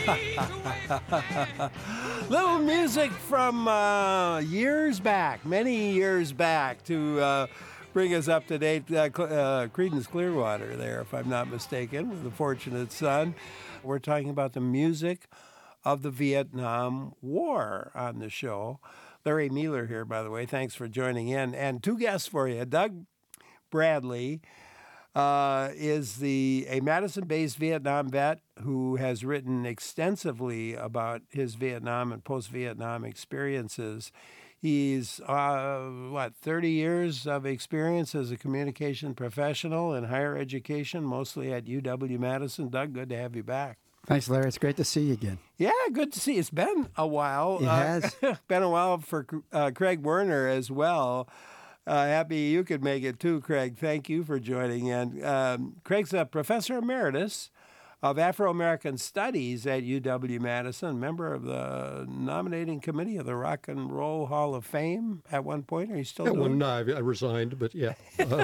Little music from years back, many years back, to bring us up to date. Creedence Clearwater there, if I'm not mistaken, with The Fortunate Son. We're talking about the music of the Vietnam War on the show. Larry Mueller here, by the way. Thanks for joining in. And two guests for you. Doug Bradley is a Madison-based Vietnam vet who has written extensively about his Vietnam and post-Vietnam experiences. He's, 30 years of experience as a communication professional in higher education, mostly at UW-Madison. Doug, good to have you back. Thanks, Larry. It's great to see you again. Yeah, good to see you. It's been a while. It has. Been a while for Craig Werner as well. Happy you could make it too, Craig. Thank you for joining in. Craig's a professor emeritus of Afro-American Studies at UW-Madison, member of the nominating committee of the Rock and Roll Hall of Fame at one point. Are you still doing it? No, I resigned, but yeah.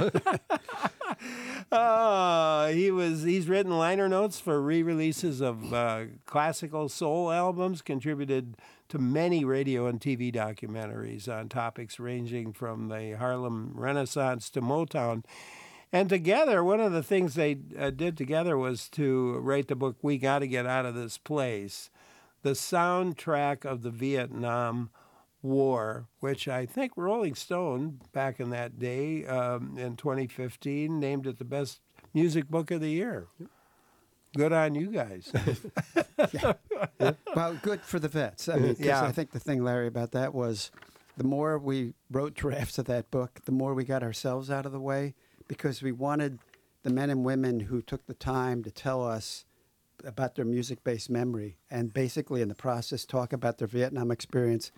He's written liner notes for re-releases of classical soul albums, contributed to many radio and TV documentaries on topics ranging from the Harlem Renaissance to Motown. And together, one of the things they did together was to write the book, We Gotta Get Out of This Place, the soundtrack of the Vietnam War, which I think Rolling Stone, back in that day, in 2015, named it the best music book of the year. Good on you guys. Yeah. Well, good for the vets. I mean, 'cause I think the thing, Larry, about that was the more we wrote drafts of that book, the more we got ourselves out of the way, because we wanted the men and women who took the time to tell us about their music-based memory and basically in the process talk about their Vietnam experience.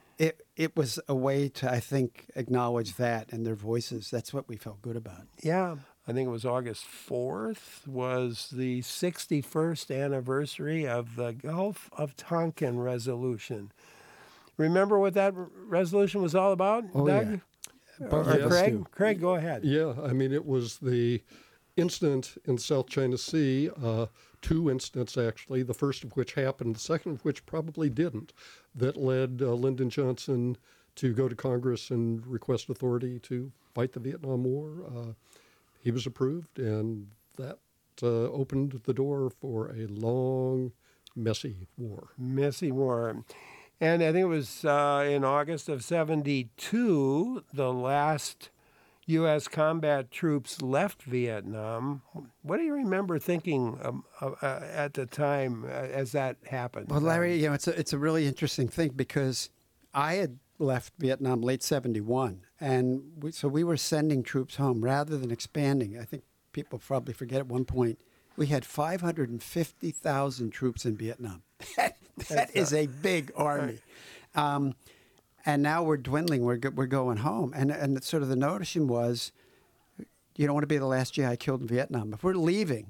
It was a way to, I think, acknowledge that and their voices. That's what we felt good about. Yeah. I think it was August 4th was the 61st anniversary of the Gulf of Tonkin resolution. Remember what that resolution was all about, Doug? Yeah. Or Yes. Craig? Craig, go ahead. Yeah, I mean, it was the incident in South China Sea, two incidents actually, the first of which happened, the second of which probably didn't, that led Lyndon Johnson to go to Congress and request authority to fight the Vietnam War. He was approved, and that opened the door for a long, messy war. Messy war. And I think it was in August of 72, the last U.S. combat troops left Vietnam. What do you remember thinking at the time as that happened? Well, Larry, it's a really interesting thing because I had left Vietnam late 71, and so we were sending troops home rather than expanding. I think people probably forget at one point we had 550,000 troops in Vietnam. That is a big army. And now we're dwindling. We're going home. And sort of the notion was, you don't want to be the last GI killed in Vietnam. If we're leaving,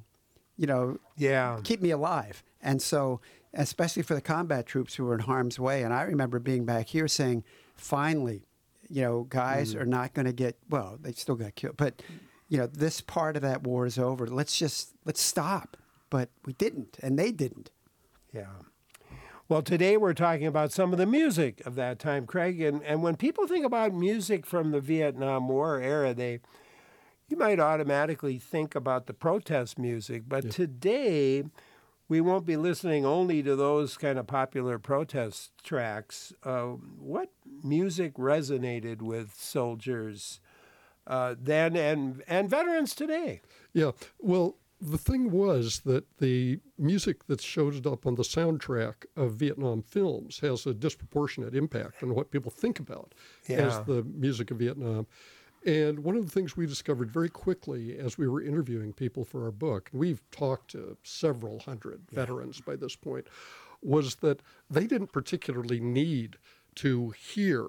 keep me alive. And so, especially for the combat troops who were in harm's way. And I remember being back here saying, finally, guys are not going to get, well, they still got killed. But, this part of that war is over. Let's stop. But we didn't, and they didn't. Yeah. Well, today we're talking about some of the music of that time, Craig. And when people think about music from the Vietnam War era, you might automatically think about the protest music. But today, we won't be listening only to those kind of popular protest tracks. What music resonated with soldiers then and veterans today? Yeah, well, the thing was that the music that showed up on the soundtrack of Vietnam films has a disproportionate impact on what people think about as the music of Vietnam. And one of the things we discovered very quickly as we were interviewing people for our book, we've talked to several hundred veterans by this point, was that they didn't particularly need to hear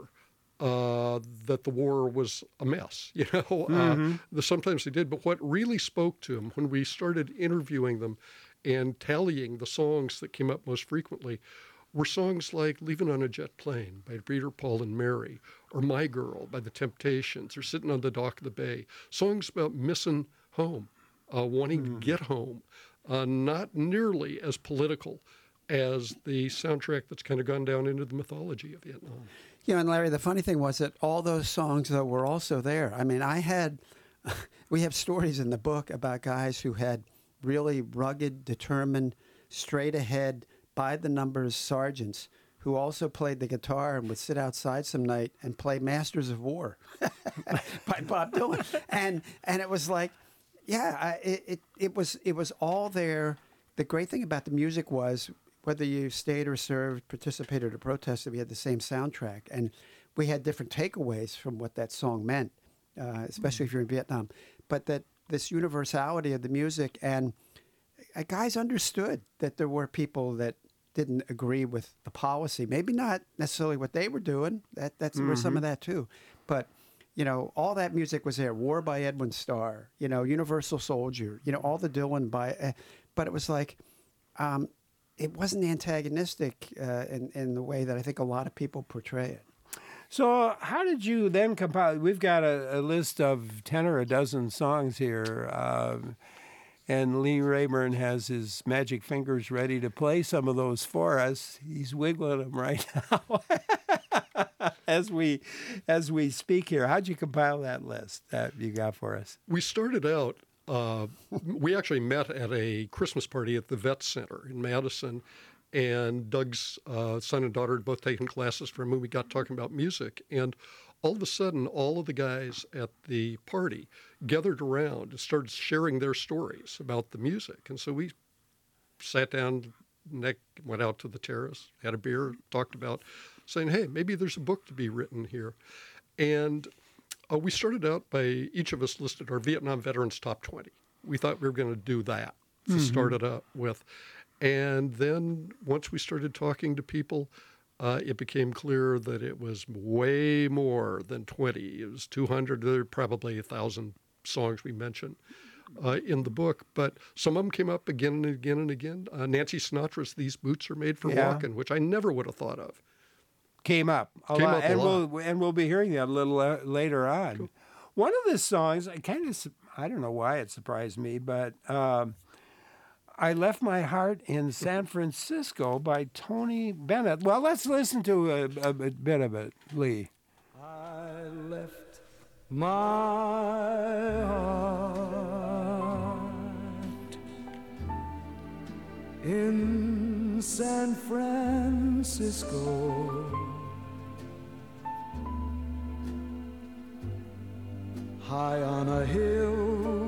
that the war was a mess, Sometimes they did, but what really spoke to them when we started interviewing them and tallying the songs that came up most frequently were songs like Leaving on a Jet Plane by Peter, Paul, and Mary, or My Girl by The Temptations, or Sitting on the Dock of the Bay, songs about missing home, wanting to get home, not nearly as political as the soundtrack that's kind of gone down into the mythology of Vietnam. And Larry, the funny thing was that all those songs, though, were also there. I mean, we have stories in the book about guys who had really rugged, determined, straight-ahead, by-the-numbers sergeants who also played the guitar and would sit outside some night and play Masters of War by Bob Dylan. And it was like, it was all there. The great thing about the music was, whether you stayed or served, participated or protested, we had the same soundtrack. And we had different takeaways from what that song meant, especially if you're in Vietnam. But that this universality of the music, and guys understood that there were people that didn't agree with the policy. Maybe not necessarily what they were doing. That's where some of that too. But, all that music was there. War by Edwin Starr, Universal Soldier, all the Dylan but it was like, it wasn't antagonistic in the way that I think a lot of people portray it. So how did you then compile? We've got a list of 10 or a dozen songs here, and Lee Rayburn has his magic fingers ready to play some of those for us. He's wiggling them right now as we speak here. How'd you compile that list that you got for us? We started out. We actually met at a Christmas party at the Vet Center in Madison, and Doug's son and daughter had both taken classes from him. We got talking about music, and all of a sudden, all of the guys at the party gathered around and started sharing their stories about the music. And so we sat down, went out to the terrace, had a beer, talked about saying, hey, maybe there's a book to be written here. And we started out by each of us listed our Vietnam veterans top 20. We thought we were going to do that to start it up with. And then once we started talking to people, it became clear that it was way more than 20. It was 200. There were probably 1,000 songs we mentioned in the book. But some of them came up again and again and again. Nancy Sinatra's These Boots Are Made for Walking, which I never would have thought of. Came up a lot. And we'll be hearing that a little later on. Cool. One of the songs, I don't know why it surprised me, but I Left My Heart in San Francisco by Tony Bennett. Well, let's listen to a bit of it, Lee. I left my heart in San Francisco, high on a hill.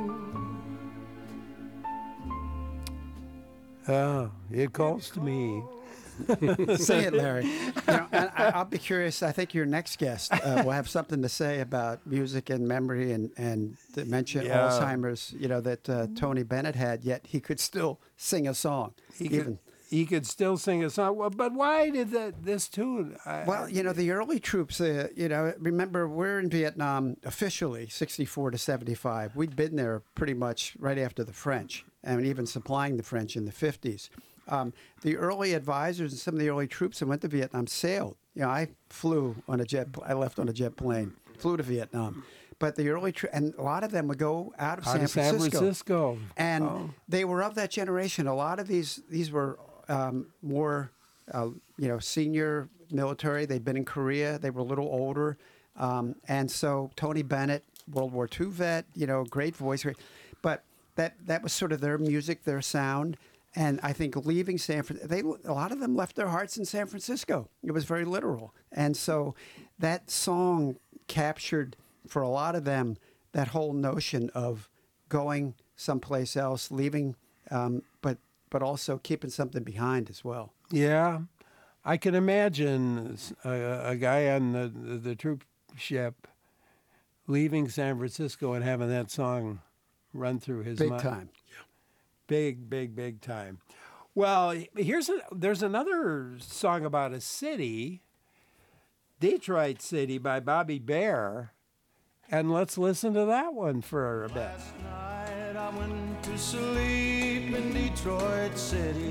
Oh, it calls to me. Say it, Larry. And I'll be curious. I think your next guest will have something to say about music and memory and dementia, Alzheimer's. That Tony Bennett had. Yet he could still sing a song. He could still sing a song. Well, but why did this tune? The early troops. Remember, we're in Vietnam officially 64 to 75. We'd been there pretty much right after the French, and even supplying the French in the 50s. The early advisors and some of the early troops that went to Vietnam sailed. I flew on a jet. I left on a jet plane, flew to Vietnam. But the early and a lot of them would go out of San Francisco. And they were of that generation. A lot of these were more, senior military. They'd been in Korea. They were a little older. And so Tony Bennett, World War II vet, great voice. But that was sort of their music, their sound. And I think leaving San Francisco, a lot of them left their hearts in San Francisco. It was very literal. And so that song captured, for a lot of them, that whole notion of going someplace else, leaving, but also keeping something behind as well. Yeah. I can imagine a guy on the troop ship leaving San Francisco and having that song run through his mind. Big time. Big time. Well, there's another song about a city, Detroit City by Bobby Bare, and let's listen to that one for a bit. Last night I went to sleep in Detroit City,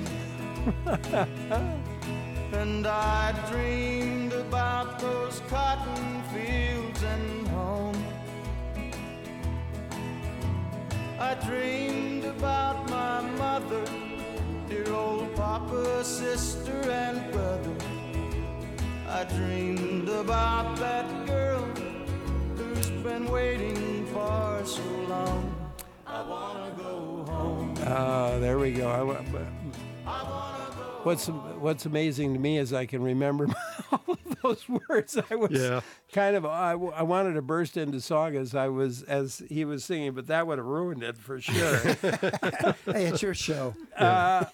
and I dreamed about those cotton fields and home. I dreamed about my mother, dear old Papa. Papa, sister, and brother. I dreamed about that girl who's been waiting for so long. I wanna go home. There we go. What's amazing to me is I can remember all of those words. I was kind of I wanted to burst into song as he was singing, but that would have ruined it for sure. Hey, it's your show. How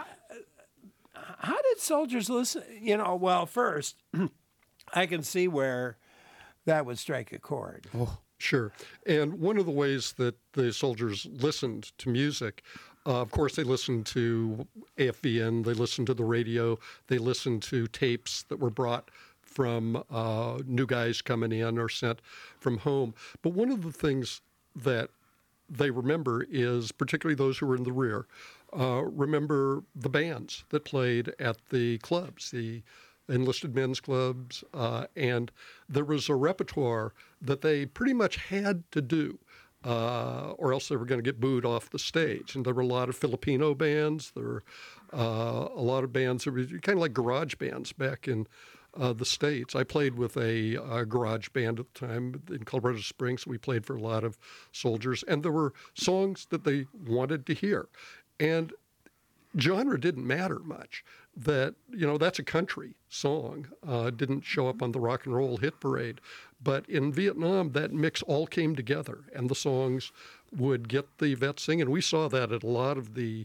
did soldiers listen? Well, first, I can see where that would strike a chord. Oh, sure. And one of the ways that the soldiers listened to music, of course, they listened to AFVN, they listened to the radio, they listened to tapes that were brought from new guys coming in or sent from home. But one of the things that they remember is, particularly those who were in the rear, remember the bands that played at the clubs, the enlisted men's clubs, and there was a repertoire that they pretty much had to do, or else they were going to get booed off the stage. And there were a lot of Filipino bands. There were a lot of bands that were kind of like garage bands back in the States. I played with a garage band at the time in Colorado Springs. We played for a lot of soldiers, and there were songs that they wanted to hear. And genre didn't matter much. That, that's a country song. Didn't show up on the rock and roll hit parade. But in Vietnam, that mix all came together, and the songs would get the vets singing. We saw that at a lot of the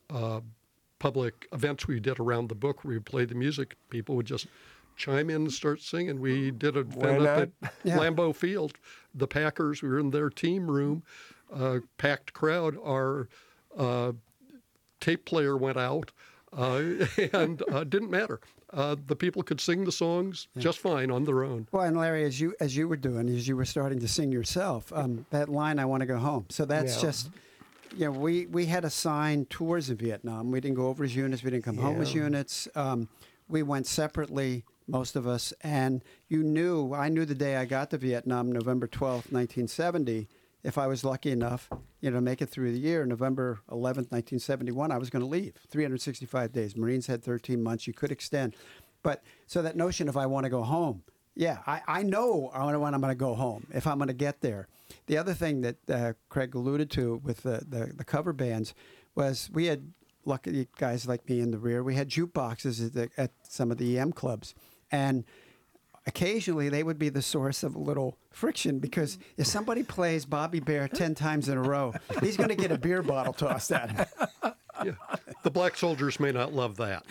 public events we did around the book where we played the music. People would just chime in and start singing. We did a event up at Lambeau Field. The Packers, we were in their team room, packed crowd. Our tape player went out, and didn't matter. The people could sing the songs just fine on their own. Well, and Larry, as you were doing, as you were starting to sing yourself, that line, "I want to go home." So that's just, we had assigned tours in Vietnam. We didn't go over as units. We didn't come home as units. We went separately, most of us. And I knew the day I got to Vietnam, November 12th, 1970, if I was lucky enough, to make it through the year, November 11th, 1971, I was going to leave. 365 days. Marines had 13 months. You could extend. But so that notion of I want to go home, I know when I'm going to go home, if I'm going to get there. The other thing that Craig alluded to with the cover bands was we had lucky guys like me in the rear. We had jukeboxes at some of the EM clubs. And occasionally they would be the source of a little friction, because if somebody plays Bobby Bear 10 times in a row, he's going to get a beer bottle tossed at him. Yeah. The black soldiers may not love that.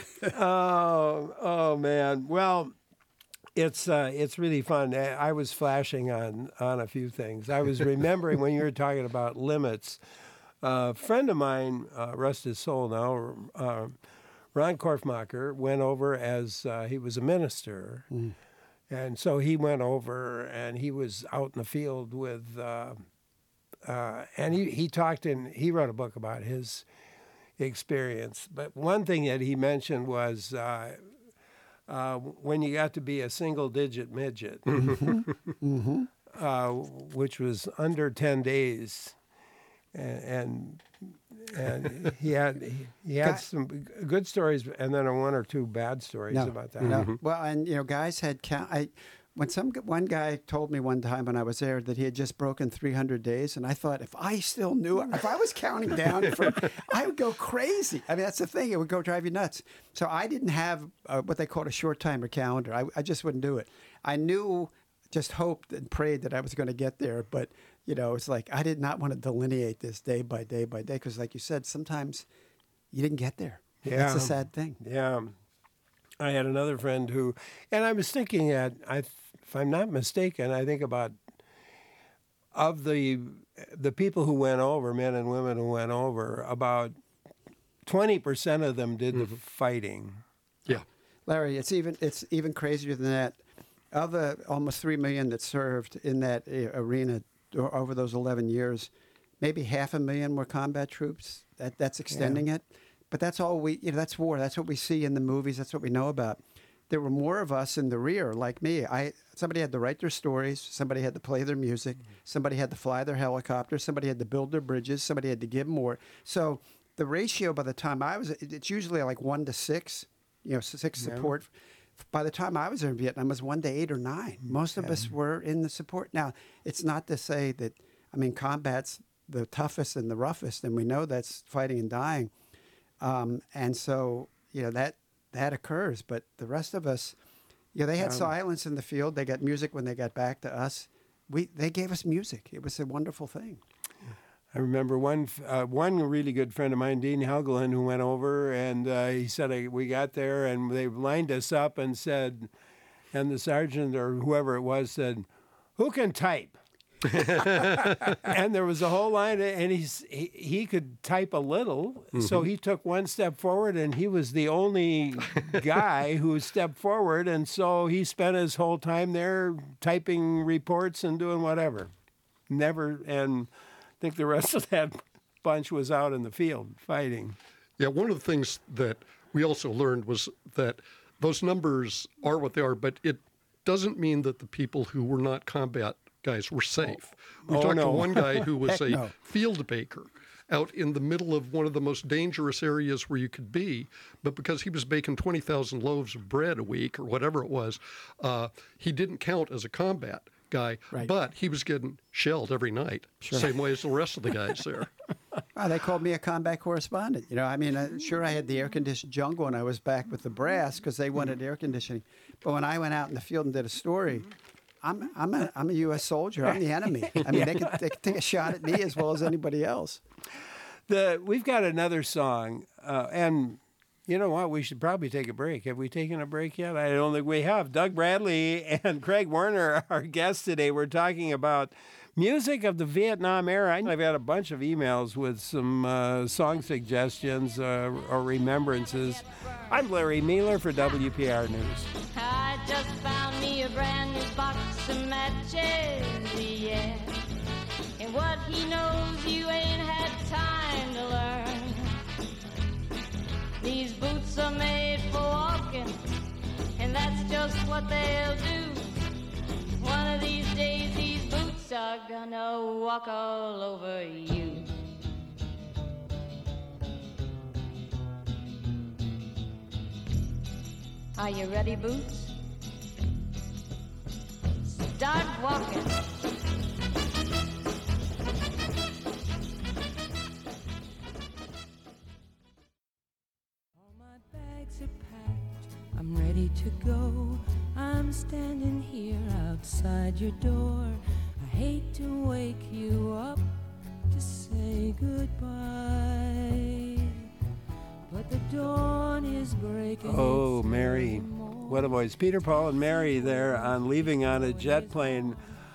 Oh man. Well, it's really fun. I was flashing on a few things. I was remembering when you were talking about limits. A friend of mine, rest his soul now, Ron Korfmacher, went over as he was a minister. Mm. And so he went over, and he was out in the field with, and he talked, and he wrote a book about his experience. But one thing that he mentioned was when you got to be a single-digit midget, which was under 10 days, and he had some good stories, and then one or two bad stories about that. No. Well, and guys had one guy told me one time when I was there that he had just broken 300 days, and I thought, if I still knew, if I was counting down I would go crazy. I mean, that's the thing; it would go drive you nuts. So I didn't have what they called a short timer calendar. I just wouldn't do it. I knew, just hoped and prayed that I was going to get there, but. It's like I did not want to delineate this day by day by day, because, like you said, sometimes you didn't get there. Yeah. That's a sad thing. Yeah. I had another friend who, and I was thinking if I'm not mistaken, I think about, of the people who went over, men and women who went over, about 20% of them did the fighting. Yeah. Larry, it's even crazier than that. Of the almost 3 million that served in that arena over those 11 years, maybe 500,000 were combat troops. That's extending it. But that's all that's war. That's what we see in the movies. That's what we know about. There were more of us in the rear, like me. Somebody had to write their stories. Somebody had to play their music. Somebody had to fly their helicopters. Somebody had to build their bridges. Somebody had to give more. So the ratio by the time I was, it's usually like 1 to 6, 6 support. By the time I was in Vietnam, it was 1 to 8 or 9. Most of us were in the support. Now, it's not to say that, combat's the toughest and the roughest, and we know that's fighting and dying. And so, that occurs. But the rest of us, they had silence in the field. They got music when they got back to us. They gave us music. It was a wonderful thing. I remember one really good friend of mine, Dean Helgeland, who went over, and he said we got there and they lined us up and said, and the sergeant or whoever it was said, "Who can type?" And there was a whole line, and he could type a little, so he took one step forward, and he was the only guy who stepped forward, and so he spent his whole time there typing reports and doing whatever. And I think the rest of that bunch was out in the field fighting. Yeah, one of the things that we also learned was that those numbers are what they are, but it doesn't mean that the people who were not combat guys were safe. We talked to one guy who was a field baker out in the middle of one of the most dangerous areas where you could be, but because he was baking 20,000 loaves of bread a week or whatever it was, he didn't count as a combat guy, but he was getting shelled every night, same way as the rest of the guys there. They called me a combat correspondent. Sure, I had the air-conditioned jungle and I was back with the brass because they wanted air conditioning. But when I went out in the field and did a story, I'm a U.S. soldier. I'm the enemy. They could take a shot at me as well as anybody else. We've got another song, and you know what? We should probably take a break. Have we taken a break yet? I don't think we have. Doug Bradley and Craig Warner, our guests today, we're talking about music of the Vietnam era. I've had a bunch of emails with some song suggestions or remembrances. I'm Larry Mueller for WPR News. I just found me a brand new box of matches, yeah. And what he knows you ain't had time to learn. These boots are made for walking, and that's just what they'll do. One of these days these boots are gonna walk all over you. Are you ready, Boots? Start walking. All my bags are packed, I'm ready to go. I'm standing here outside your door. I hate to wake you up to say goodbye, but the dawn is breaking. Oh, Mary. What a voice. Peter, Paul, and Mary there on Leaving on a Jet Plane.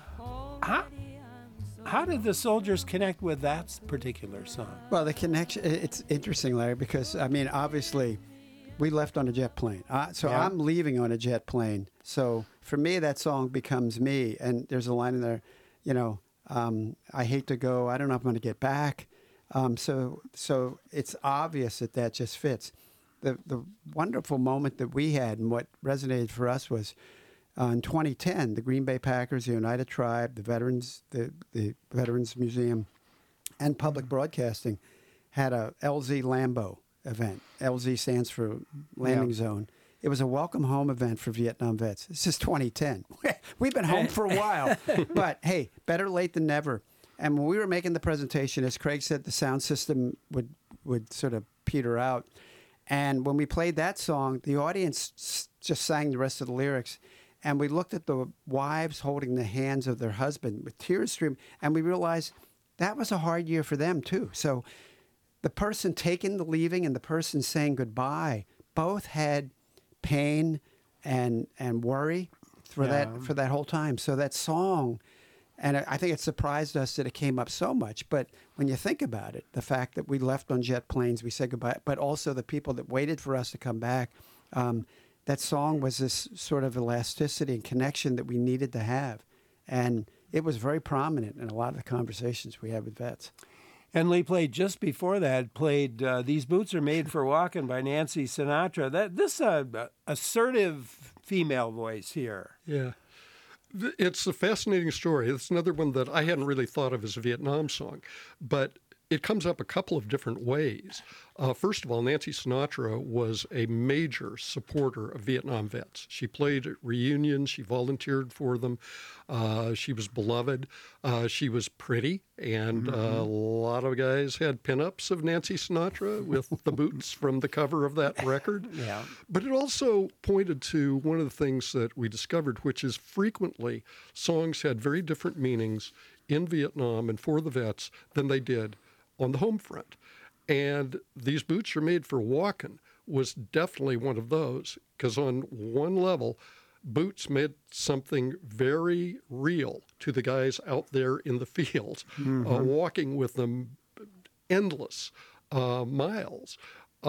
How did the soldiers connect with that particular song? Well, the connection, it's interesting, Larry, because, obviously, we left on a jet plane. I'm leaving on a jet plane. So for me, that song becomes me. And there's a line in there, I hate to go. I don't know if I'm going to get back. So it's obvious that just fits. The wonderful moment that we had and what resonated for us was in 2010, the Green Bay Packers, the United Tribe, the Veterans Museum, and Public Broadcasting had a LZ Lambeau event. LZ stands for Landing Zone. It was a welcome home event for Vietnam vets. This is 2010. We've been home for a while. But, hey, better late than never. And when we were making the presentation, as Craig said, the sound system would sort of peter out. And when we played that song, the audience just sang the rest of the lyrics. And we looked at the wives holding the hands of their husband with tears streaming. And we realized that was a hard year for them, too. So the person taking the leaving and the person saying goodbye both had pain and worry for that whole time. So that song, and I think it surprised us that it came up so much. But when you think about it, the fact that we left on jet planes, we said goodbye, but also the people that waited for us to come back, that song was this sort of elasticity and connection that we needed to have. And it was very prominent in a lot of the conversations we had with vets. And Lee played just before that, These Boots Are Made for Walking by Nancy Sinatra. This assertive female voice here. Yeah. It's a fascinating story. It's another one that I hadn't really thought of as a Vietnam song. But it comes up a couple of different ways. First of all, Nancy Sinatra was a major supporter of Vietnam vets. She played at reunions. She volunteered for them. She was beloved. She was pretty, and a lot of guys had pinups of Nancy Sinatra with the boots from the cover of that record. Yeah. But it also pointed to one of the things that we discovered, which is frequently songs had very different meanings in Vietnam and for the vets than they did on the home front. And These Boots Are Made for Walking was definitely one of those, because on one level, boots meant something very real to the guys out there in the fields, walking with them endless miles.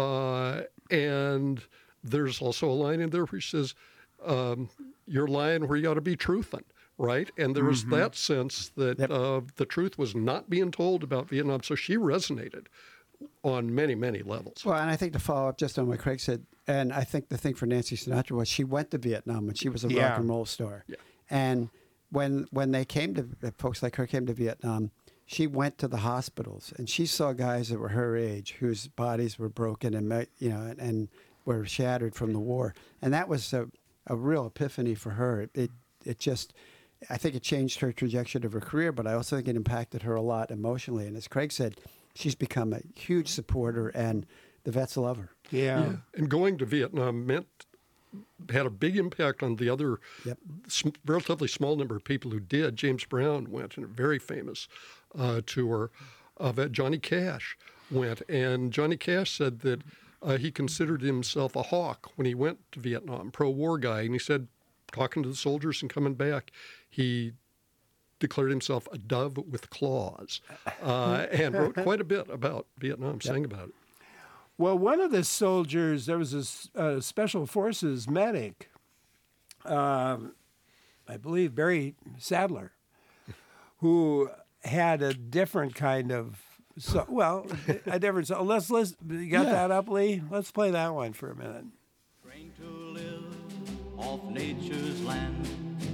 And there's also a line in there which says, you're lying where you ought to be truthing. Right? And there was that sense that the truth was not being told about Vietnam. So she resonated on many, many levels. Well, and I think to follow up just on what Craig said, and I think the thing for Nancy Sinatra was she went to Vietnam when she was a rock and roll star. Yeah. And when they came to, folks like her came to Vietnam, she went to the hospitals and she saw guys that were her age whose bodies were broken and were shattered from the war. And that was a real epiphany for her. It just... I think it changed her trajectory of her career, but I also think it impacted her a lot emotionally. And as Craig said, she's become a huge supporter, and the vets love her. Yeah. And going to Vietnam had a big impact on the other relatively small number of people who did. James Brown went in a very famous tour of it. Johnny Cash went, and Johnny Cash said that he considered himself a hawk when he went to Vietnam, pro-war guy, and he said, talking to the soldiers and coming back, he declared himself a dove with claws, and wrote quite a bit about Vietnam, sang about it. Well, one of the soldiers, there was a Special Forces medic, I believe Barry Sadler, who had a different kind of, a different, let's you got that up, Lee? Let's play that one for a minute. Trained to live off nature's land,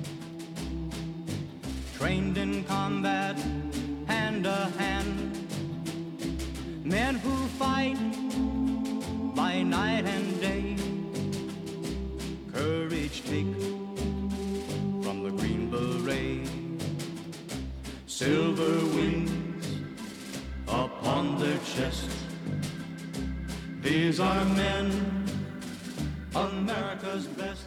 trained in combat hand to hand, men who fight by night and day, courage take from the green beret, silver wings upon their chest. These are men, America's best.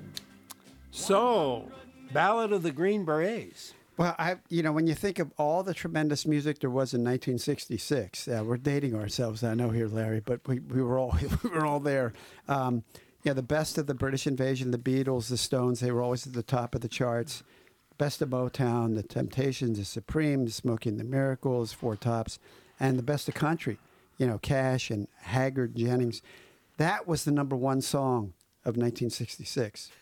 So, Ballad of the Green Berets. Well, when you think of all the tremendous music there was in 1966, we're dating ourselves, I know here, Larry, but we were all there. The best of the British invasion, the Beatles, the Stones, they were always at the top of the charts. Best of Motown, the Temptations, the Supremes, Smokey and the Miracles, Four Tops, and the best of country, Cash and Haggard, Jennings. That was the number one song of 1966.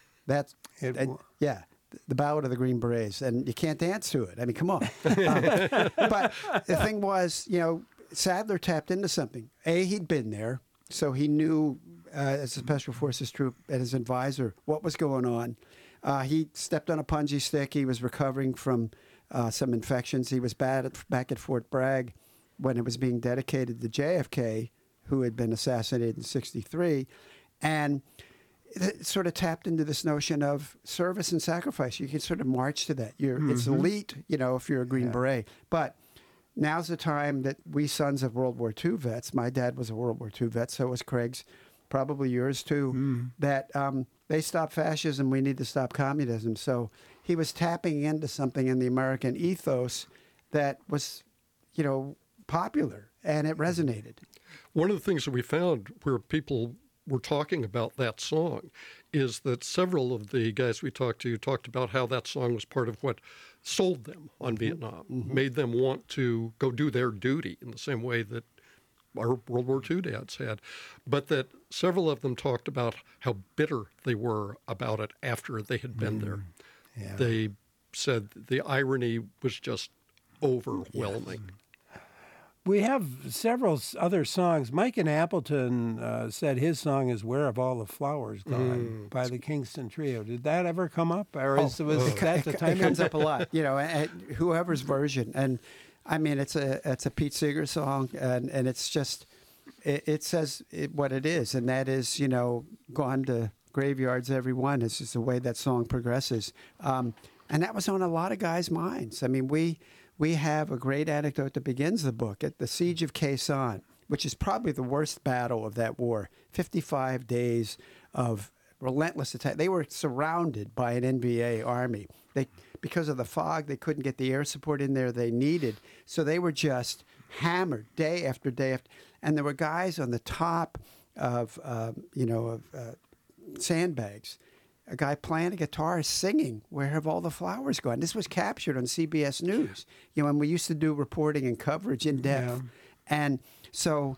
The Ballad of the Green Berets, and you can't dance to it. I mean, come on. But the thing was, Sadler tapped into something. He'd been there, so he knew as a Special Forces troop and his advisor what was going on. He stepped on a punji stick. He was recovering from some infections. He was back at Fort Bragg when it was being dedicated to JFK, who had been assassinated in '63, and it sort of tapped into this notion of service and sacrifice. You can sort of march to that. It's elite, if you're a Green Beret. But now's the time that we sons of World War II vets, my dad was a World War II vet, so was Craig's, probably yours too, that they stopped fascism, we need to stop communism. So he was tapping into something in the American ethos that was, popular, and it resonated. One of the things that we found where people were talking about that song is that several of the guys we talked to talked about how that song was part of what sold them on Vietnam, made them want to go do their duty in the same way that our World War II dads had, but that several of them talked about how bitter they were about it after they had been there. Yeah. They said the irony was just overwhelming. Yes. We have several other songs. Mike in Appleton said his song is "Where Have All the Flowers Gone" by the Kingston Trio. Did that ever come up, or was that the time? It comes up a lot, whoever's version. And I mean, it's a Pete Seeger song, and it's just it says what it is, and that is, gone to graveyards, everyone. It's just the way that song progresses, and that was on a lot of guys' minds. I mean, we have a great anecdote that begins the book at the Siege of Khe Sanh, which is probably the worst battle of that war. 55 days of relentless attack. They were surrounded by an NVA army. Because of the fog, they couldn't get the air support in there they needed. So they were just hammered day after day after. And there were guys on the top of sandbags. A guy playing a guitar, singing, "Where Have All the Flowers Gone?" This was captured on CBS News. And we used to do reporting and coverage in depth. Yeah. And so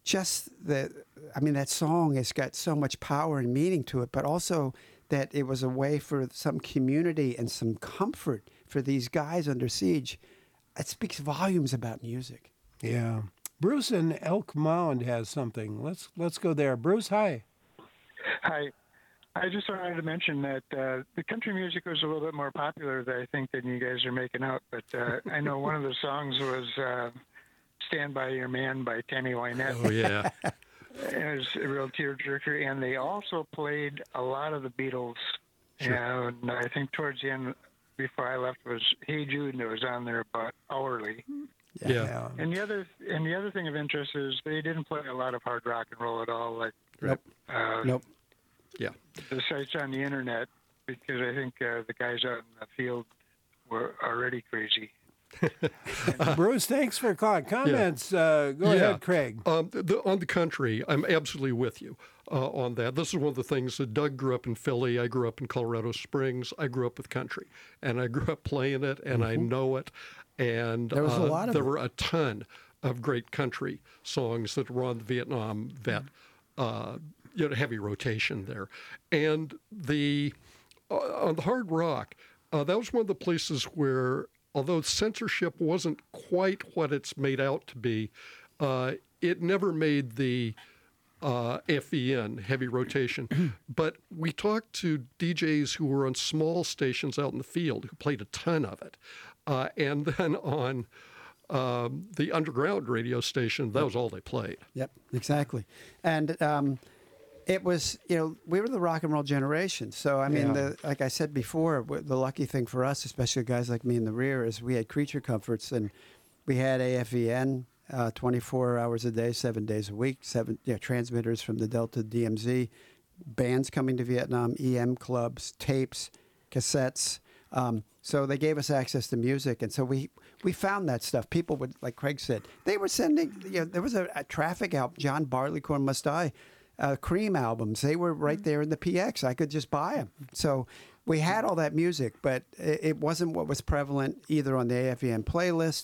that song has got so much power and meaning to it, but also that it was a way for some community and some comfort for these guys under siege. It speaks volumes about music. Yeah. Bruce in Elk Mound has something. Let's go there. Bruce, hi. Hi. I just wanted to mention that the country music was a little bit more popular, I think, than you guys are making out. But I know one of the songs was "Stand By Your Man" by Tammy Wynette. Oh, yeah. It was a real tearjerker. And they also played a lot of the Beatles. Sure. And I think towards the end, before I left, was "Hey Jude," and it was on there about hourly. Yeah. And the other thing of interest is they didn't play a lot of hard rock and roll at all. Like, Nope. Yeah. The sites on the internet, because I think the guys out in the field were already crazy. Bruce, thanks for calling. Comments? Go ahead, Craig. On the country, I'm absolutely with you on that. This is one of the things that Doug grew up in Philly. I grew up in Colorado Springs. I grew up with country, and I grew up playing it, and I know it. And there was a lot of there were a ton of great country songs that were on the Vietnam vet. Heavy rotation there, and on the hard rock, that was one of the places where, although censorship wasn't quite what it's made out to be, it never made the FEN, heavy rotation. But we talked to DJs who were on small stations out in the field who played a ton of it, and then on the underground radio station, that was all they played. Yep, exactly, and. It was, we were the rock and roll generation. So, I mean, like I said before, the lucky thing for us, especially guys like me in the rear, is we had Creature Comforts, and we had AFEN 24 hours a day, 7 days a week, transmitters from the Delta DMZ, bands coming to Vietnam, EM clubs, tapes, cassettes. So they gave us access to music, and so we found that stuff. People would, like Craig said, they were sending, there was a Traffic album, John Barleycorn Must Die, Cream albums. They were right there in the PX. I could just buy them. So we had all that music, but it wasn't what was prevalent either on the AFEN playlist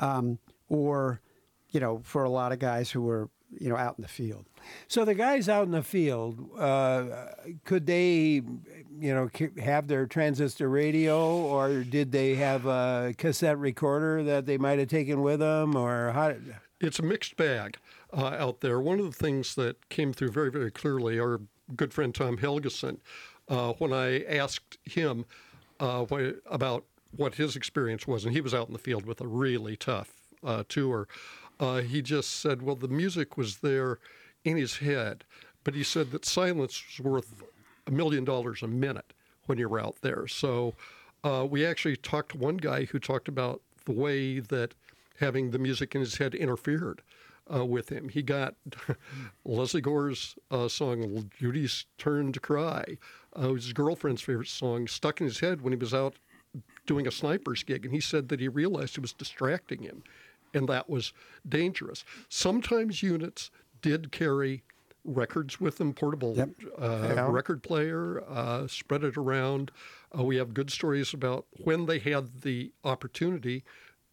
or, for a lot of guys who were, out in the field. So the guys out in the field, could they, have their transistor radio, or did they have a cassette recorder that they might have taken with them, or how? It's a mixed bag out there. One of the things that came through very, very clearly, our good friend Tom Helgeson, when I asked him about what his experience was, and he was out in the field with a really tough tour, he just said, well, the music was there in his head, but he said that silence was worth $1 million a minute when you're out there. So we actually talked to one guy who talked about the way that having the music in his head interfered with him. He got Leslie Gore's song, Judy's Turn to Cry, was his girlfriend's favorite song, stuck in his head when he was out doing a sniper's gig. And he said that he realized it was distracting him, and that was dangerous. Sometimes units did carry records with them, portable record player, spread it around. We have good stories about when they had the opportunity,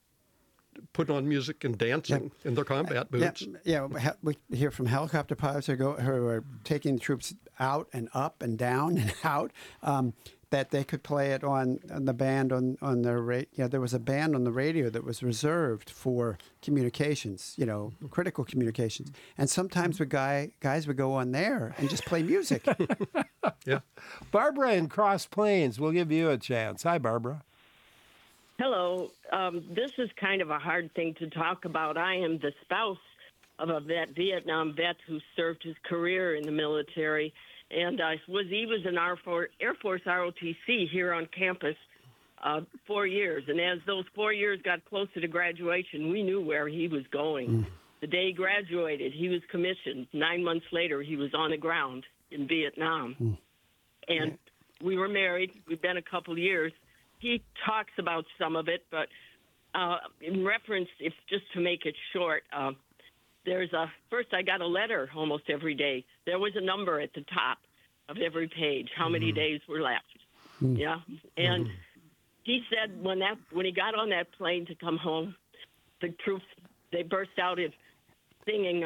put on music and dancing in their combat boots. We hear from helicopter pilots who are taking the troops out and up and down and out, that they could play it on the band on their radio. There was a band on the radio that was reserved for communications, critical communications. And sometimes guys would go on there and just play music. Yeah. Barbara in Cross Plains, we'll give you a chance. Hi, Barbara. Hello. This is kind of a hard thing to talk about. I am the spouse of a Vietnam vet who served his career in the military, and he was in Air Force ROTC here on campus 4 years. And as those 4 years got closer to graduation, we knew where he was going. The day he graduated, he was commissioned. 9 months later, he was on the ground in Vietnam. And we were married. We've been a couple years. He talks about some of it, but in reference, if just to make it short, first I got a letter almost every day. There was a number at the top of every page, how many days were left. Yeah. And he said when he got on that plane to come home, the troops, they burst out in singing,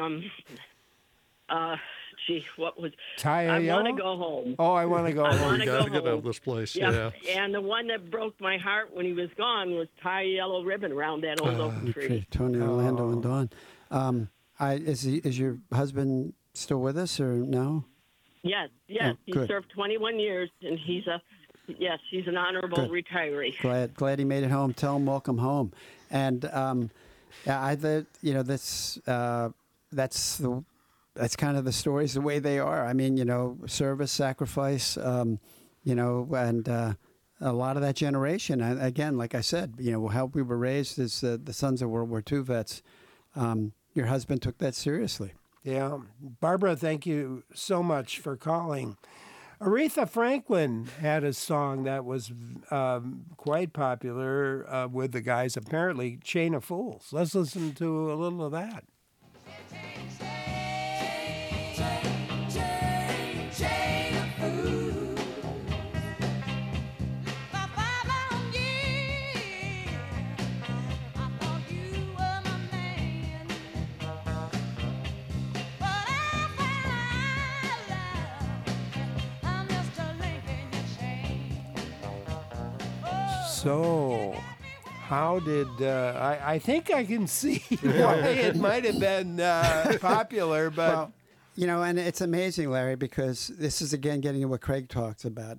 what was I want to go home. Oh, I want to go home. You got to get out of this place. Yeah. And the one that broke my heart when he was gone was tie a yellow ribbon around that old oak tree. Tony Orlando and Dawn. Is your husband still with us or no? Yes. Oh, He good. served 21 years, and he's an honorable Good. retiree. Glad he made it home. Tell him welcome home. And that's kind of the stories the way they are. I mean, service, sacrifice, and a lot of that generation. Again, like I said, how we were raised as the sons of World War II vets. Your husband took that seriously. Yeah. Barbara, thank you so much for calling. Aretha Franklin had a song that was quite popular with the guys, apparently, Chain of Fools. Let's listen to a little of that. So, how did I think I can see why it might have been popular, but and it's amazing, Larry, because this is again getting to what Craig talks about.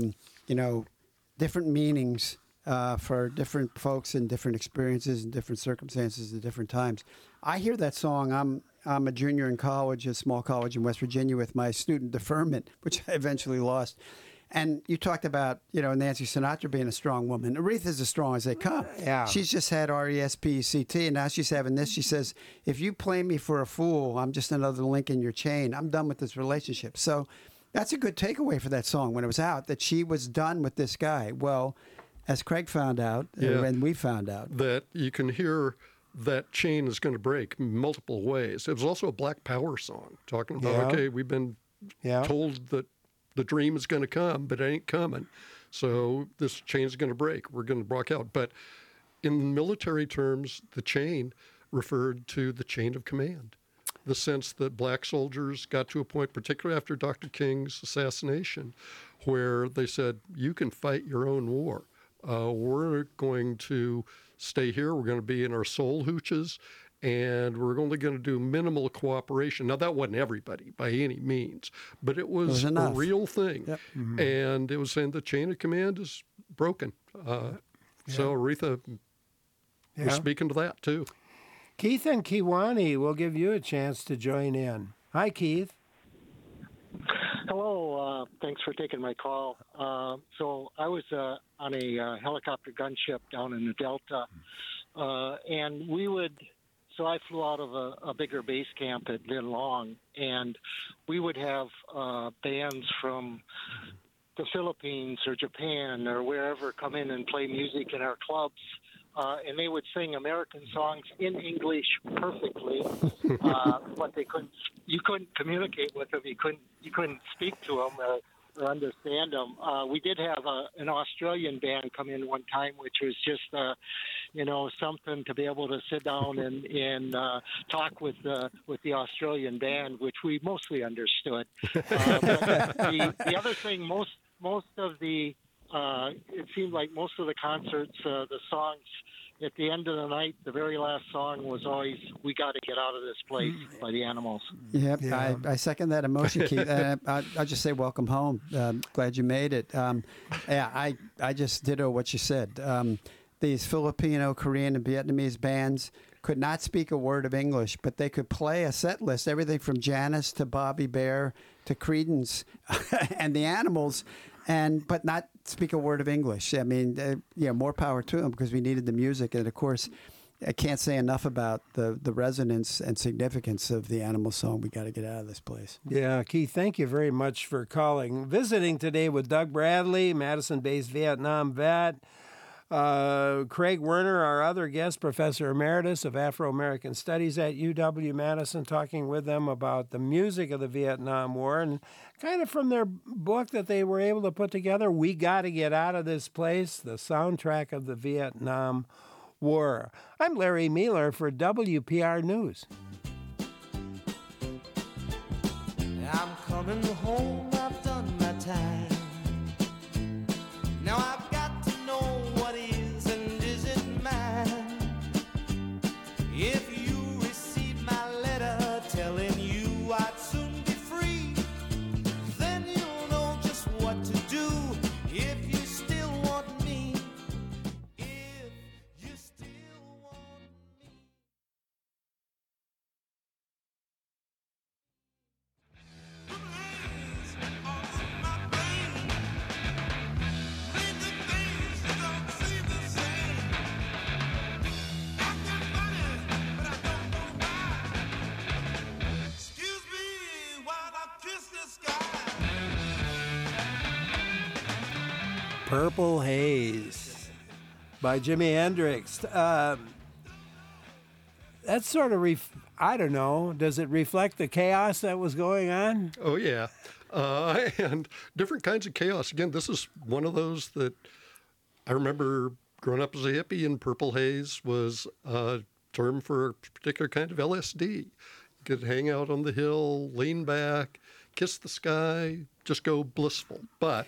Different meanings for different folks and different experiences and different circumstances at different times. I hear that song. I'm a junior in college, a small college in West Virginia, with my student deferment, which I eventually lost. And you talked about, Nancy Sinatra being a strong woman. Aretha's as strong as they come. Yeah. She's just had R-E-S-P-E-C-T, and now she's having this. She says, if you play me for a fool, I'm just another link in your chain. I'm done with this relationship. So that's a good takeaway for that song when it was out, that she was done with this guy. Well, as Craig found out, and we found out, that you can hear that chain is going to break multiple ways. It was also a Black Power song, talking about, okay, we've been told that the dream is going to come, but it ain't coming. So this chain is going to break. We're going to rock out. But in military terms, the chain referred to the chain of command, the sense that black soldiers got to a point, particularly after Dr. King's assassination, where they said, you can fight your own war. We're going to stay here. We're going to be in our soul hooches, and we're only going to do minimal cooperation. Now, that wasn't everybody by any means, but it was a real thing. Yep. Mm-hmm. And it was saying the chain of command is broken. So Aretha was speaking to that, too. Keith and Kewanee, we'll give you a chance to join in. Hi, Keith. Hello. Thanks for taking my call. So I was on a helicopter gunship down in the Delta, and So I flew out of a bigger base camp at Lin Long, and we would have bands from the Philippines or Japan or wherever come in and play music in our clubs, and they would sing American songs in English perfectly, but you couldn't communicate with them. You couldn't speak to them or understand them. We did have an Australian band come in one time, which was just something to be able to sit down and talk with the Australian band, which we mostly understood. But the other thing, most of the it seemed like most of the concerts, the songs at the end of the night, the very last song was always "We Got to Get Out of This Place" by the Animals. Yep, yeah. I second that emotion, Keith. I'll just say welcome home. Glad you made it. I just ditto what you said. these Filipino, Korean, and Vietnamese bands could not speak a word of English, but they could play a set list, everything from Janis to Bobby Bare to Creedence and the Animals, but not speak a word of English. I mean, more power to them because we needed the music. And, of course, I can't say enough about the resonance and significance of the Animal song, "We Got to Get Out of This Place." Yeah, Keith, thank you very much for calling. Visiting today with Doug Bradley, Madison-based Vietnam vet. Craig Werner, our other guest, Professor Emeritus of Afro-American Studies at UW-Madison, talking with them about the music of the Vietnam War and kind of from their book that they were able to put together, "We Got to Get Out of This Place," the soundtrack of the Vietnam War. I'm Larry Mueller for WPR News. I'm coming home, I've done my time. Now I've got to know what is and isn't mine. If you receive my letter telling you I'd soon be free, then you'll know just what to do if you still want me. If you still want me. Purple Haze by Jimi Hendrix. That's sort of, I don't know, does it reflect the chaos that was going on? Oh, yeah. And different kinds of chaos. Again, this is one of those that I remember growing up as a hippie, and Purple Haze was a term for a particular kind of LSD. You could hang out on the hill, lean back, kiss the sky, just go blissful. But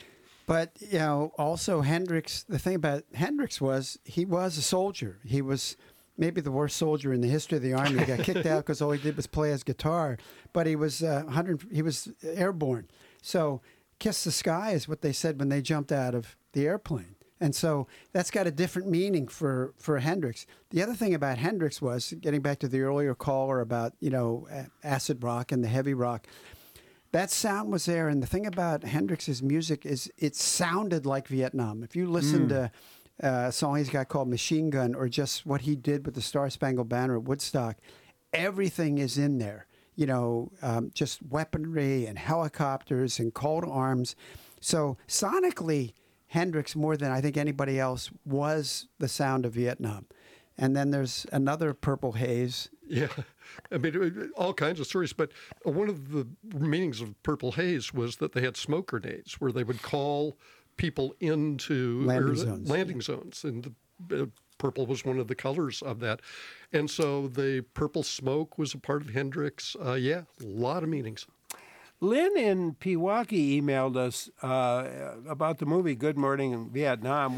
also Hendrix, the thing about Hendrix was he was a soldier. He was maybe the worst soldier in the history of the Army. He got kicked out because all he did was play his guitar. But he was he was airborne. So "Kiss the Sky" is what they said when they jumped out of the airplane. And so that's got a different meaning for Hendrix. The other thing about Hendrix was, getting back to the earlier caller about, acid rock and the heavy rock, that sound was there. And the thing about Hendrix's music is it sounded like Vietnam. If you listen to a song he's got called "Machine Gun," or just what he did with the Star-Spangled Banner at Woodstock, everything is in there. Just weaponry and helicopters and call to arms. So sonically, Hendrix, more than I think anybody else, was the sound of Vietnam. And then there's another Purple Haze. Yeah, I mean, all kinds of stories. But one of the meanings of Purple Haze was that they had smoke grenades where they would call people into landing zones. And purple was one of the colors of that. And so the purple smoke was a part of Hendrix. A lot of meanings. Lynn in Pewaukee emailed us about the movie Good Morning Vietnam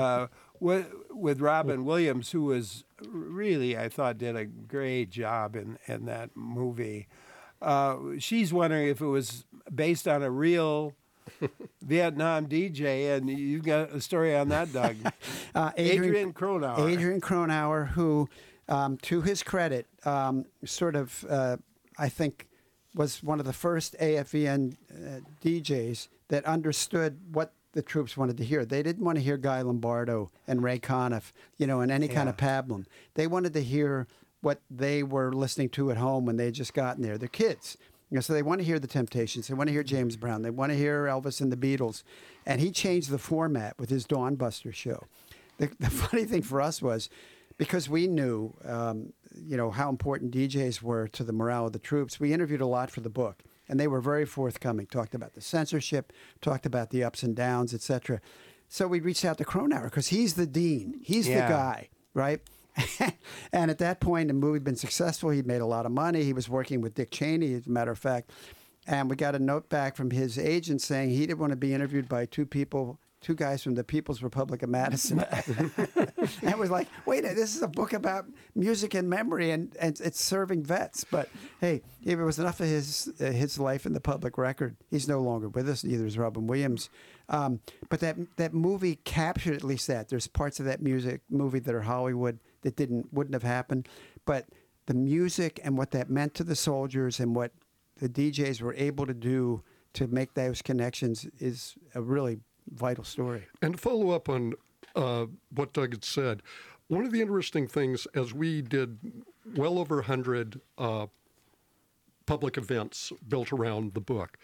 with Robin Williams, who was really, I thought, did a great job in that movie. She's wondering if it was based on a real Vietnam DJ, and you've got a story on that, Doug. Adrian Cronauer. Adrian Cronauer, who, to his credit, I think, was one of the first AFVN DJs that understood what the troops wanted to hear. They didn't want to hear Guy Lombardo and Ray Conniff, and any kind of pablum. They wanted to hear what they were listening to at home when they had just gotten there. They're kids. So they want to hear the Temptations. They want to hear James Brown. They want to hear Elvis and the Beatles. And he changed the format with his Dawn Buster show. The funny thing for us was, because we knew, how important DJs were to the morale of the troops, we interviewed a lot for the book. And they were very forthcoming, talked about the censorship, talked about the ups and downs, etc. So we reached out to Cronauer because he's the dean. He's the guy, right? And at that point, the movie had been successful. He'd made a lot of money. He was working with Dick Cheney, as a matter of fact. And we got a note back from his agent saying he didn't want to be interviewed by two guys from the People's Republic of Madison. And it was like, wait, this is a book about music and memory, and it's serving vets. But hey, if it was enough of his life in the public record, he's no longer with us. Neither is Robin Williams. But that movie captured at least that. There's parts of that movie that are Hollywood that wouldn't have happened, but the music and what that meant to the soldiers and what the DJs were able to do to make those connections is a really vital story. And to follow up on what Doug had said, one of the interesting things, as we did well over 100 public events built around the book,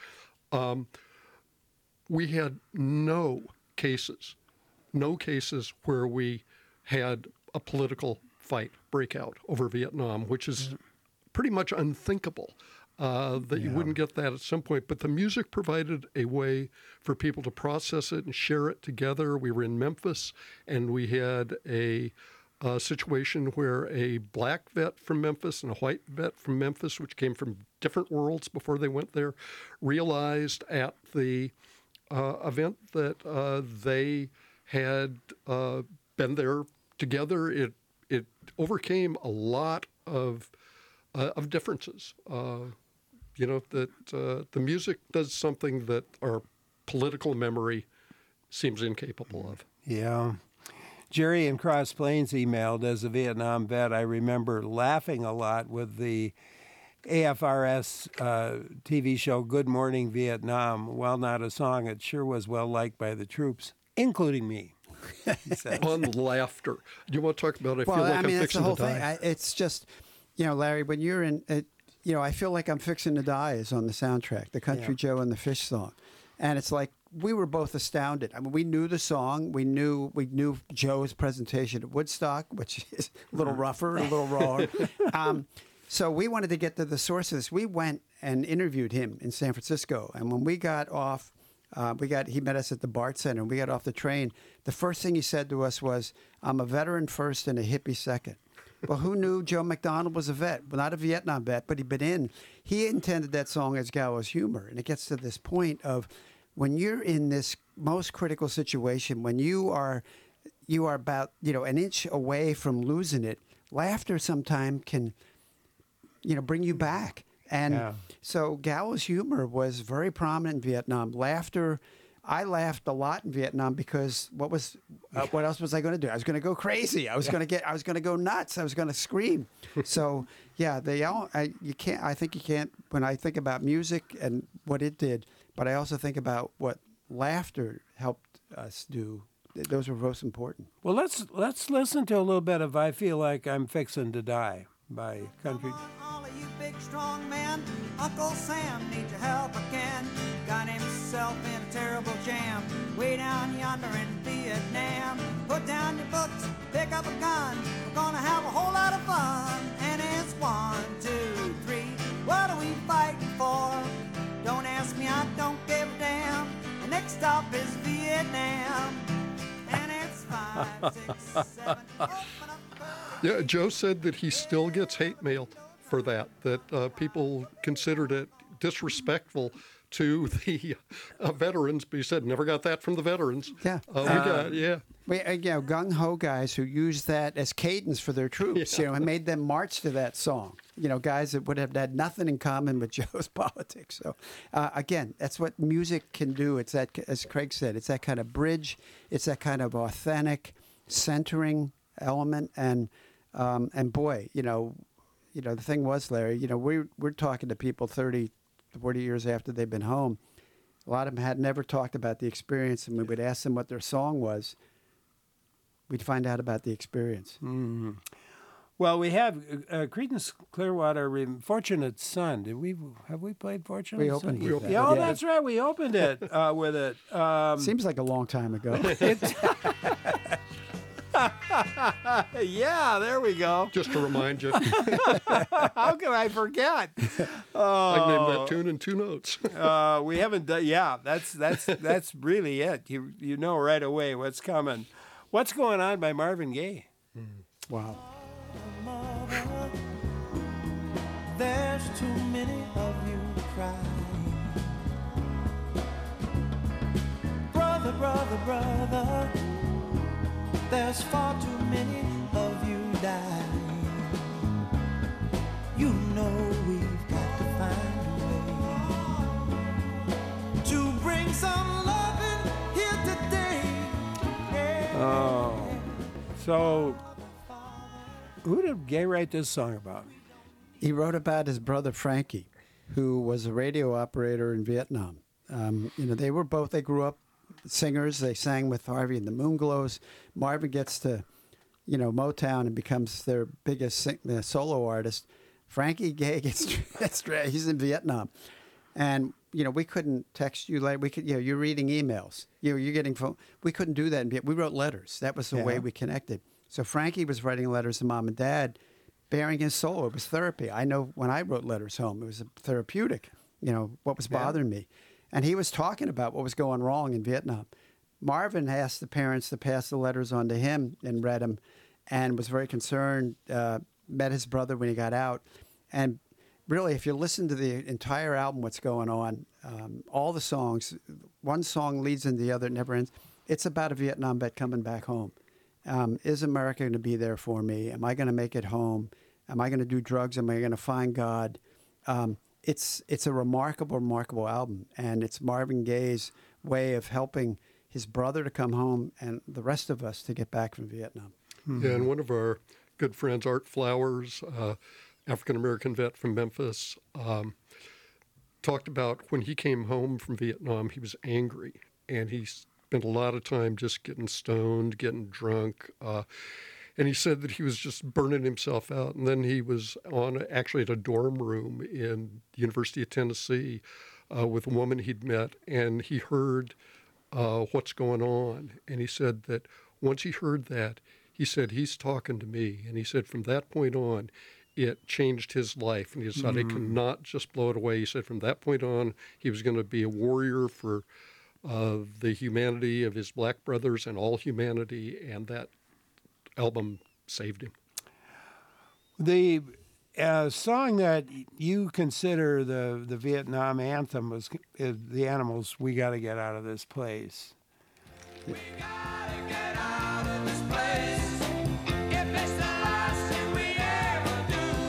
we had no cases where we had a political fight break out over Vietnam, which is pretty much unthinkable. That you wouldn't get that at some point. But the music provided a way for people to process it and share it together. We were in Memphis, and we had a situation where a black vet from Memphis and a white vet from Memphis, which came from different worlds before they went there, realized at the event that they had been there together. It overcame a lot of differences. That the music does something that our political memory seems incapable of. Yeah. Jerry in Cross Plains emailed, as a Vietnam vet, I remember laughing a lot with the AFRS TV show Good Morning Vietnam. While not a song, it sure was well liked by the troops, including me. On laughter. Do you want to talk about I feel like I'm that's fixing the whole to die? thing. It's just, Larry, when you're in, I feel like I'm fixing to die is on the soundtrack, the Country Joe and the Fish song. And it's like, we were both astounded. I mean, we knew the song. We knew Joe's presentation at Woodstock, which is a little rougher, a little rawer. So we wanted to get to the source of this. We went and interviewed him in San Francisco. And when we got off, he met us at the BART Center, and we got off the train. The first thing he said to us was, "I'm a veteran first and a hippie second." Well, who knew Joe McDonald was a vet? Well, not a Vietnam vet, but he'd been in. He intended that song as gallows humor. And it gets to this point of when you're in this most critical situation, when you are about, an inch away from losing it, laughter sometimes can, bring you back. And so gallows humor was very prominent in Vietnam. Laughter, I laughed a lot in Vietnam because what else was I going to do? I was going to go crazy. I was going to go nuts. I was going to scream. So I think you can't, when I think about music and what it did, but I also think about what laughter helped us do. Those were most important. Well, let's listen to a little bit of I Feel Like I'm Fixin' to Die by Country. All of you big strong men, Uncle Sam needs your help again. Got himself in a terrible jam way down yonder in Vietnam. Put down your books, pick up a gun. We're gonna have a whole lot of fun. And it's 1, 2, 3. What are we fighting for? Don't ask me, I don't give a damn. The next stop is Vietnam. And it's 5, 6, 7. Open up. Yeah, Joe said that he still gets hate mail for that people considered it disrespectful to the veterans, but he said never got that from the veterans. Yeah. Gung-ho guys who used that as cadence for their troops, and made them march to that song. Guys that would have had nothing in common with Joe's politics. So, again, that's what music can do. It's that, as Craig said, it's that kind of bridge. It's that kind of authentic, centering element. And boy, the thing was, Larry, we're talking to people 30, 40 years after they've been home. A lot of them had never talked about the experience, and we would ask them what their song was. We'd find out about the experience. Mm-hmm. Well, we have Creedence Clearwater, Fortunate Son. Have we played Fortunate Son? We opened with that. Yeah, that's right. We opened it with it. Seems like a long time ago. Yeah, there we go. Just to remind you. How can I forget? I named that tune in 2 notes. We haven't done. Yeah, that's really it. You know right away what's coming. What's Going On by Marvin Gaye. Wow. Mother, there's too many of you crying. Brother, brother, brother, there's far too many of you dying. You know we've got to find a way to bring some loving here. So, who did Gay write this song about? He wrote about his brother Frankie, who was a radio operator in Vietnam. They grew up singers. They sang with Harvey and the Moonglows. Marvin gets to, Motown and becomes their biggest solo artist. Frankie Gay he's in Vietnam. And, we couldn't text you like we could, you're reading emails. You're getting phone. We couldn't do that in Vietnam. We wrote letters. That was the way we connected. So Frankie was writing letters to Mom and Dad, bearing his soul. It was therapy. I know when I wrote letters home, it was therapeutic, what was bothering me. And he was talking about what was going wrong in Vietnam. Marvin asked the parents to pass the letters on to him and read them and was very concerned, met his brother when he got out. And really, if you listen to the entire album, what's going on, all the songs, one song leads into the other, it never ends. It's about a Vietnam vet coming back home. Is America going to be there for me? Am I going to make it home? Am I going to do drugs? Am I going to find God? It's a remarkable, remarkable album, and it's Marvin Gaye's way of helping his brother to come home and the rest of us to get back from Vietnam. Yeah, and one of our good friends, Art Flowers, African-American vet from Memphis, talked about when he came home from Vietnam, he was angry, and he spent a lot of time just getting stoned, getting drunk, and he said that he was just burning himself out. And then he was actually at a dorm room in the University of Tennessee with a woman he'd met, and he heard what's going on. And he said that once he heard that, he said, he's talking to me. And he said from that point on, it changed his life. And he decided he could not just blow it away. He said from that point on, he was going to be a warrior for the humanity of his black brothers and all humanity, and that album saved him. The song that you consider the Vietnam anthem was The Animals, We Gotta Get Out of This Place. We gotta get out of this place. If it's the last thing we ever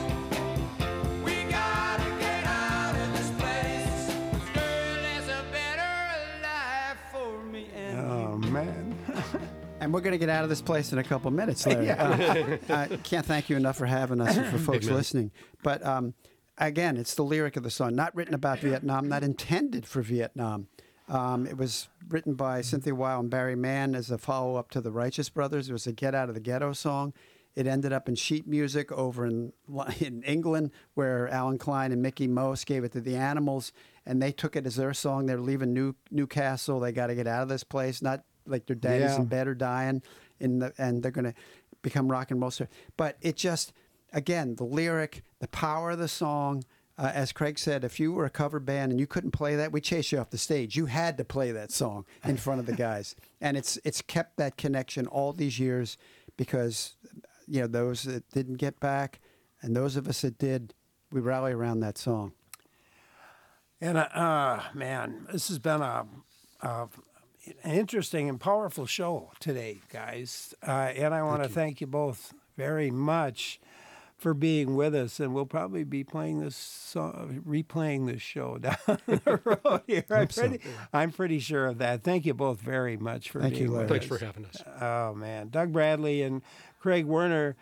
do, we gotta get out of this place. 'Cause girl, there's a better life for me and you. Man. And we're going to get out of this place in a couple minutes, Larry. I can't thank you enough for having us and for folks listening. But again, it's the lyric of the song, not written about Vietnam, not intended for Vietnam. It was written by Cynthia Weil and Barry Mann as a follow-up to the Righteous Brothers. It was a Get Out of the Ghetto song. It ended up in sheet music over in England, where Alan Klein and Mickey Most gave it to the Animals, and they took it as their song. They're leaving Newcastle. They got to get out of this place, not like their daddies in bed or dying, and they're going to become rock and roll stars. But it just, again, the lyric, the power of the song, as Craig said, if you were a cover band and you couldn't play that, we'd chase you off the stage. You had to play that song in front of the guys. And it's kept that connection all these years because, those that didn't get back and those of us that did, we rally around that song. And, man, this has been an interesting and powerful show today, guys. And I want to thank you both very much for being with us. And we'll probably be playing this song, replaying this show down the road here. I'm pretty sure of that. Thank you both very much for being with us. Thanks for having us. Oh, man. Doug Bradley and Craig Werner.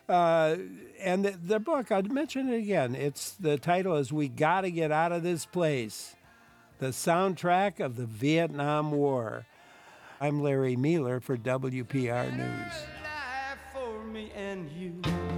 And the book, I'd mention it again. The title is We Gotta Get Out of This Place, the soundtrack of the Vietnam War. I'm Larry Mueller for WPR News. Life for me and you.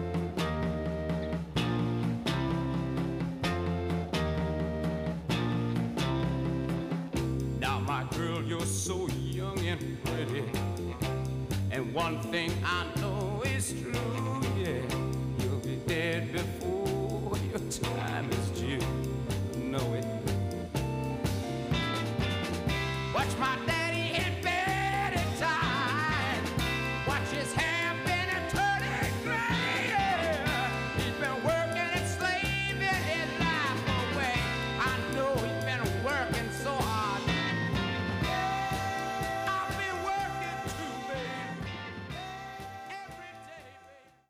Now, my girl, you're so young and pretty, and one thing I know is true, yeah, you'll be dead before your time is due. Know it. Watch my